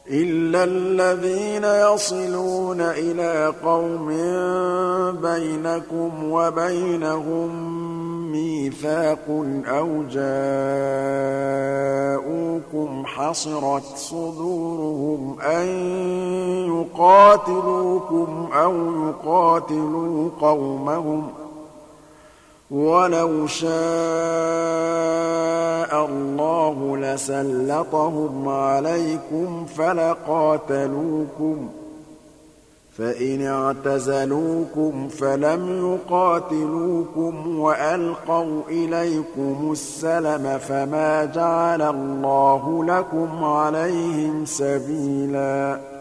إِلَّا الَّذِينَ يَصِلُونَ إِلَىٰ قَوْمٍ بَيْنَكُمْ وَبَيْنَهُم مِّيثَاقٌ أَوْ جَاءُوكُمْ حَصِرَتْ صُدُورُهُمْ أَن يُقَاتِلُوكُمْ أَوْ يُقَاتِلُوا قَوْمَهُمْ ۚ وَلَوْ شَاءَ اللَّهُ لَسَلَّطَهُمْ عَلَيْكُمْ فَلَقَاتَلُوكُمْ ۚ فَإِنِ اعْتَزَلُوكُمْ فَلَمْ يُقَاتِلُوكُمْ وَأَلْقَوْا إِلَيْكُمُ السَّلَمَ فَمَا جَعَلَ اللَّهُ لَكُمْ عَلَيْهِمْ سَبِيلًا